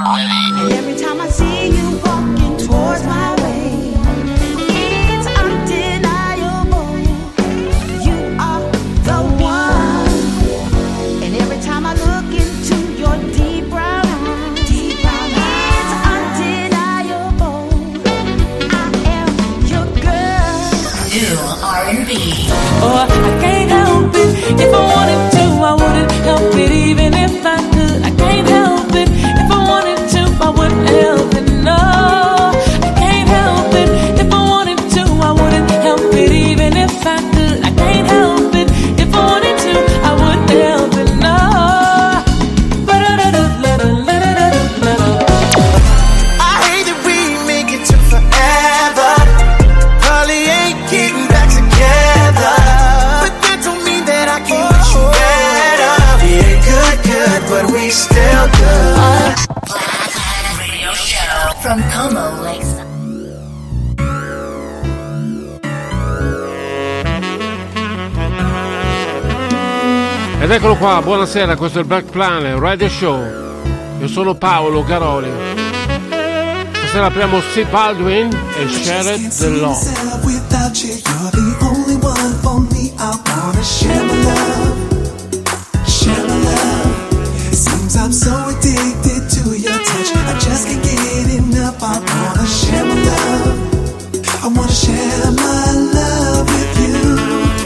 And every time I see you walking towards my way, it's undeniable. You are the one. And every time I look into your deep brown eyes, it's undeniable. I am your girl. New R&B. Oh, I can't help it. If I wanted to, I wouldn't help it. Even if I could, I can't help it. If I wanted to, I wouldn't help it. No, I can't help it. If I wanted to, I wouldn't help it. Even if I could, I can't help it. If I wanted to, I wouldn't help it. No. I hate that we make it to forever. Probably ain't getting back together, but that don't mean that I can't wish you better. We ain't good, but we still good. Radio show from Como Lakeside. Ed eccolo qua, buonasera, questo è il Black Planet Radio Show. Io sono Paolo Caroli. Stasera apriamo Steve Baldwin e Shared the Love. Without you, you're the only one for me. I wanna share my love, share my love. It seems I'm so addicted to your touch. I just can't get enough. I wanna share my love. I wanna share my love with you.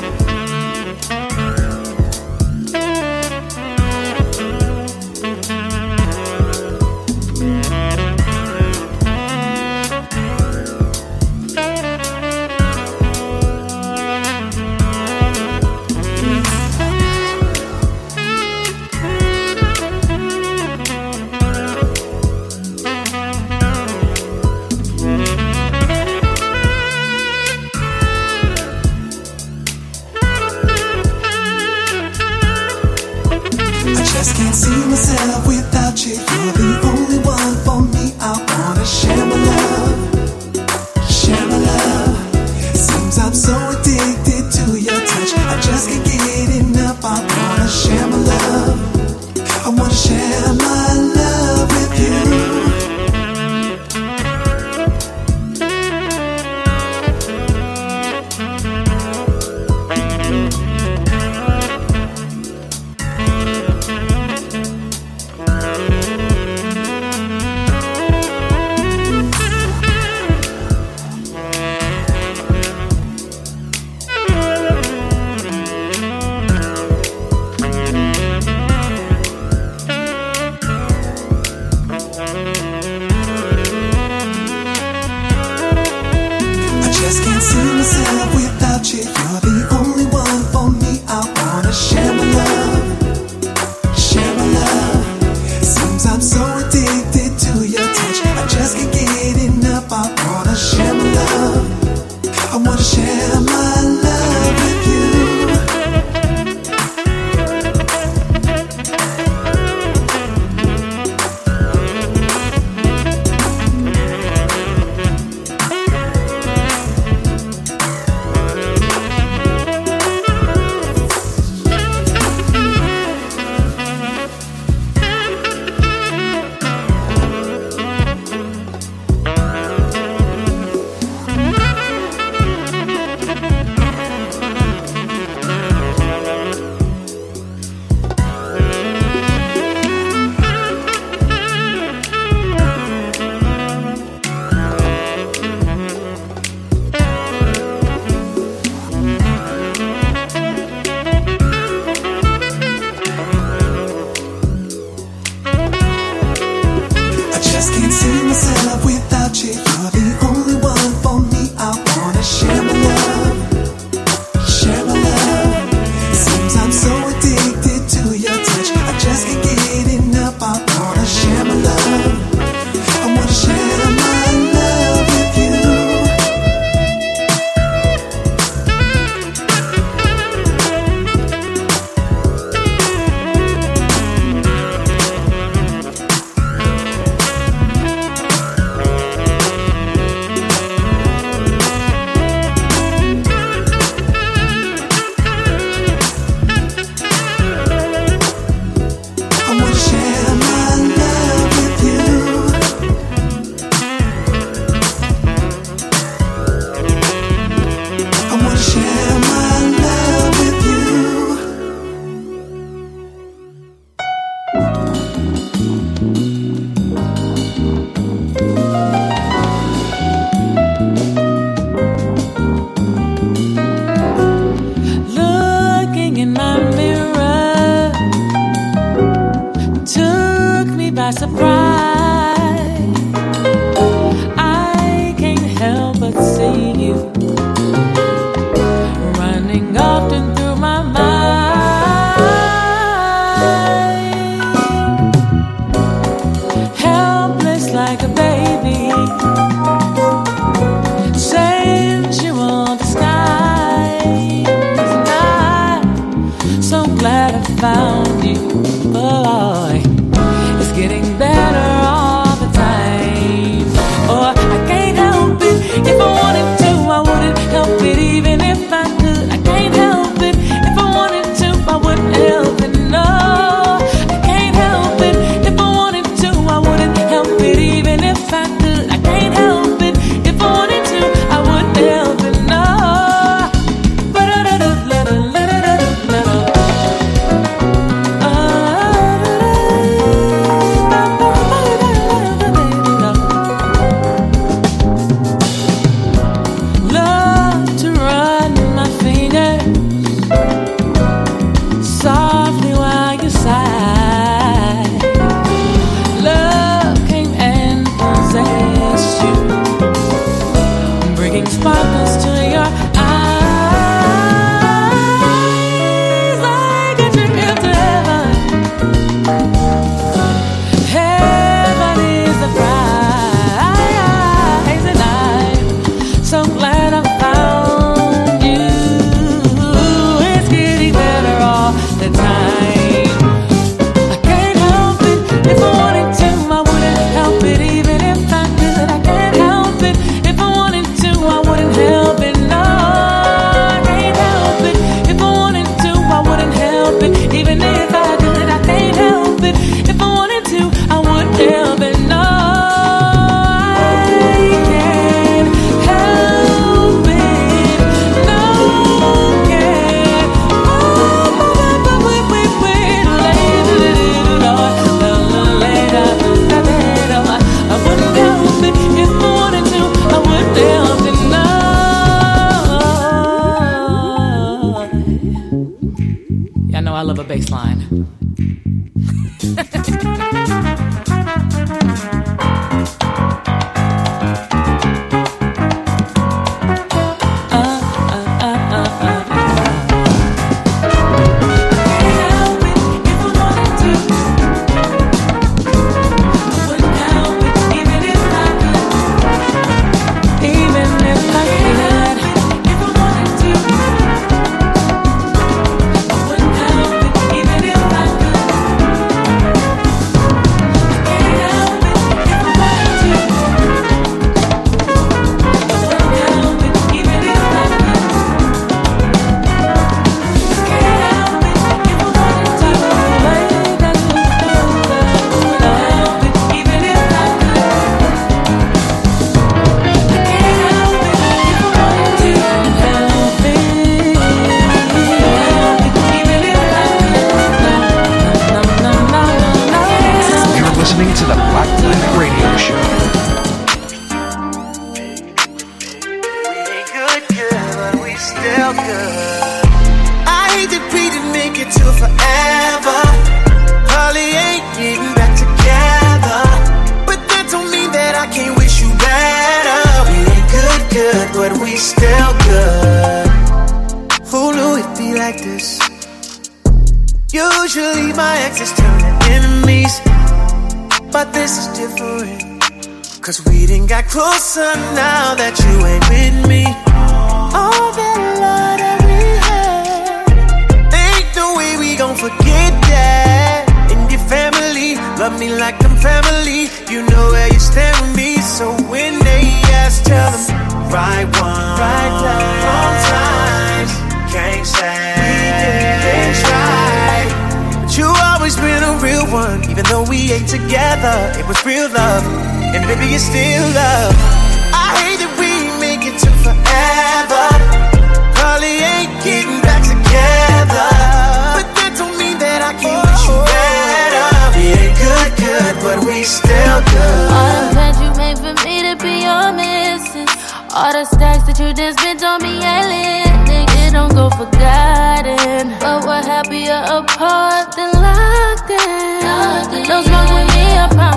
Can't see myself without you. You're the only one for me. I wanna share my love, share my love. Seems I'm so addicted to your touch. I just can't get enough. I wanna share my love. I wanna share my love with you. by surprise. I can't help but see you running often through my mind, helpless like a baby, sensual disguise. And I'm so glad I found you, boy. It's getting better all the time. Oh, I can't help it. If I wanted to, I wouldn't help it. Even if I could, I can't help it. If I wanted to, I wouldn't help it. No, I can't help it. If I wanted to, I wouldn't help it. Even if I could, I can't help it. If I wanted to, I wouldn't help it. No. Love to run my fingers softly while you sigh. Love came and possessed you, bringing sparkles to your eyes. Like a trip to heaven. Heaven is the prize, and I'm so glad I found you. It's getting better all the time. I can't help it. If I wanted to, I wouldn't help it. Even if I could, I can't help it. If I wanted to, I wouldn't help it. No, I can't help it. If I wanted to, I wouldn't help it. Even if I could, I can't help it. If I wanted to, I wouldn't help it. No, I can't help it. No, can't. I wouldn't help it. If I wanted to, I wouldn't help it. No. Y'all know I love a bass line. You're listening to the Black Planet Radio Show. We ain't good, but we still good. I hate that we didn't make it to forever. Probably ain't getting back together, but that don't mean that I can't wish you better. We ain't good, but we still good. Who knew it'd be like this? Usually my exes turn to enemies, but this is different. Cause we done got closer now that you ain't with me. All that love that we had, ain't no way we gon' forget that. And your family love me like I'm family. You know where you stand with me. So when they ask, tell them right one, right time, wrong times. Can't say we didn't try, but you always been a real one. Even though we ain't together, it was real love. And baby, it's still love. I hate that we ain't make it to forever. Probably ain't getting back together, but that don't mean that I can't wish you better. We ain't good, but we still good. All the plans you made for me to be your missus, all the stacks that you done spent on me, it don't go forgotten. But we're happier apart than locked in. No smoke with me, I promise.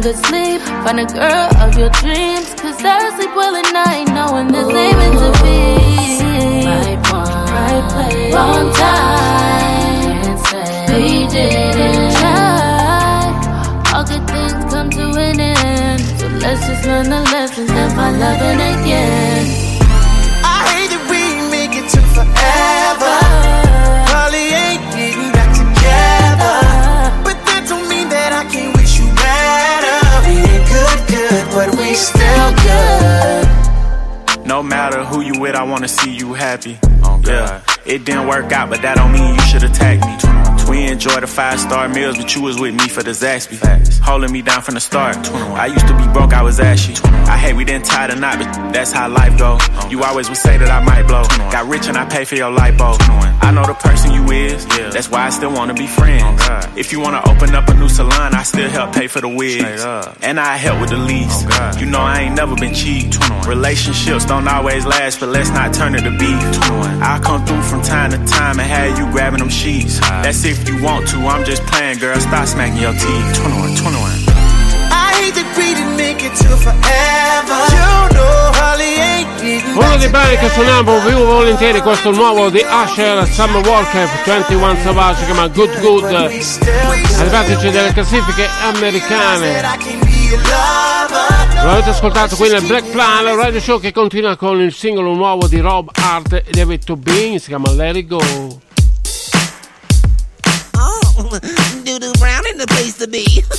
good sleep. Find a girl of your dreams, cause I sleep well at night, knowing this ain't meant to be. Right one, right place, wrong time. Can't say we didn't try. All good things come to an end, so let's just learn the lessons and find loving again. I hate that we make it to forever. Probably ain't getting back together, but that don't mean that I can't wish you better. We ain't good, but we still good. No matter who you with, I wanna see you happy. Oh, yeah, it didn't work out, but that don't mean you should attack me. We enjoy the 5-star meals, but you was with me for the Zaxby. Holding me down from the start. I used to be broke, I was ashy. I hate we didn't tie the knot, but that's how life go. You always would say that I might blow. Got rich and I pay for your lipo. I know the person you is, that's why I still wanna be friends. If you wanna open up a new salon, I still help pay for the wigs. And I help with the lease. You know I ain't never been cheap. Relationships don't always last, but let's not turn it to beef. I'll come through from time to time and have you grabbing them sheets. That's if you want to, I'm just playing, girl, stop smacking your teeth. 21. I hate that we didn't make it to forever. You know Holly ain't getting Uno dei brani che suoniamo più volentieri, questo nuovo di Usher, Summer Walker, 21 Savage, si chiama Good Good, arrivatici delle classifiche americane. Lo avete ascoltato qui nel Black Plan, il radio show che continua con il singolo nuovo di Rob Hart e David Tobin, si chiama Let It Go. Doo-doo brown in the place to be.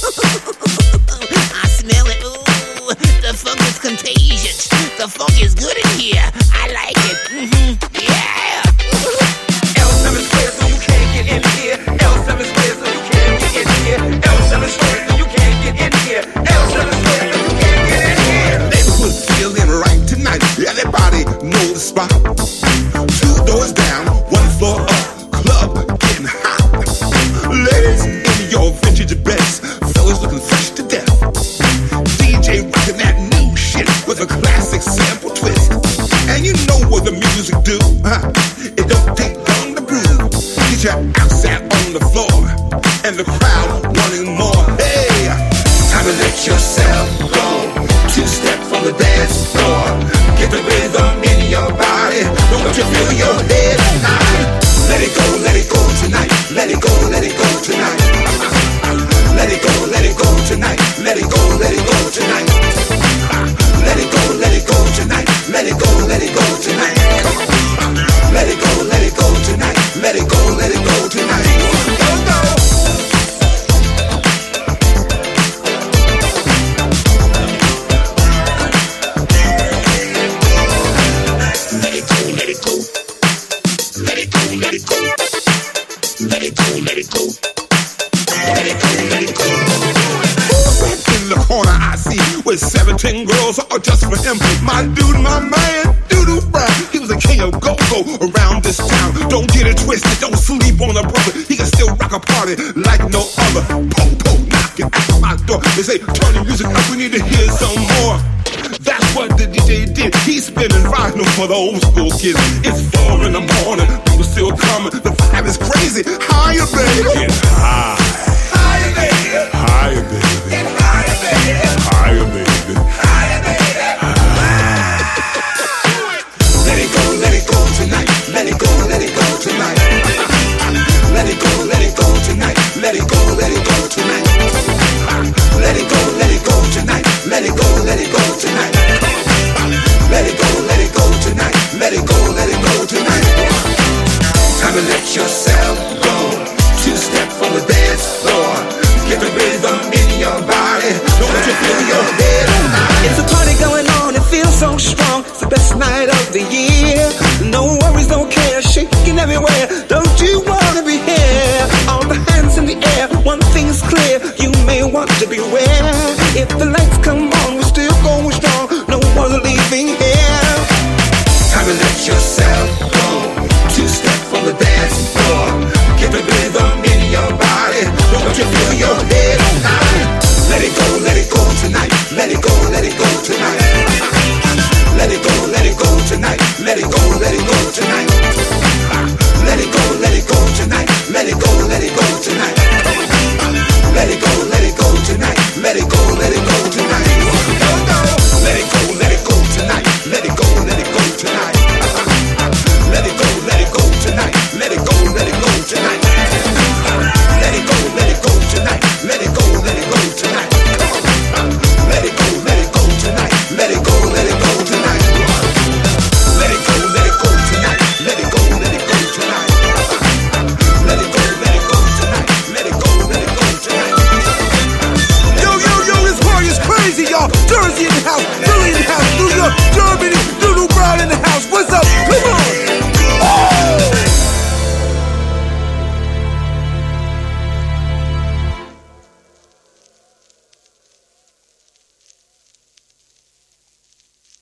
I smell it. Ooh, the funk is contagious. The funk is good in here. I like it. Yeah. L7 squared so you can't get in here. L7 squared so you can't get in here. L7 squared so you can't get in here. L7 squared so you can't get in here. Neighborhood feeling right tonight. Everybody know the spot. 2 doors down, 1 floor up. Club getting hot. Ladies in your vintage best, fellas looking fresh to death. DJ rocking that new shit with a classic sample twist. And you know what the music do, huh? It don't take long to groove. Get your outside on the floor, and the crowd wanting more. Hey, time to let yourself go. 2-step from the dance floor. Get the rhythm in your body. Don't you feel your head high? Let it go tonight. Let it go tonight. Let it go tonight. Let it go tonight. Let it go tonight. Let it go tonight. Let it go tonight. Let it go tonight. In the corner I see with 17 girls all just for him. My dude, my man, Doo-Doo Brown. He was a king of go-go around this town. Don't get it twisted, don't sleep on a brother. He can still rock a party like no other. Po-po knocking at my door. They say, turn the music up, we need to hear some more. That's what the DJ did. He's spinning vinyl for the old school kids. It's 4 in the morning, people still coming. The vibe is crazy. Higher, baby. Get high. Higher, baby. Higher, baby. Get higher, baby. Higher, baby. Higher, baby. Let it go tonight. Let it go tonight. Let it go tonight. Let it go tonight. Let it go tonight. Let it go tonight. Let it go tonight. Let it go tonight. Time to let yourself go. 2-step from the dance floor. Get the rhythm in your body. Don't you feel your head high? It's a party going on, it feels so strong. It's the best night of the year. No worries, don't care, shaking everywhere. Don't you wanna be here? All the hands in the air, one thing's clear. You may want to beware. If the lights come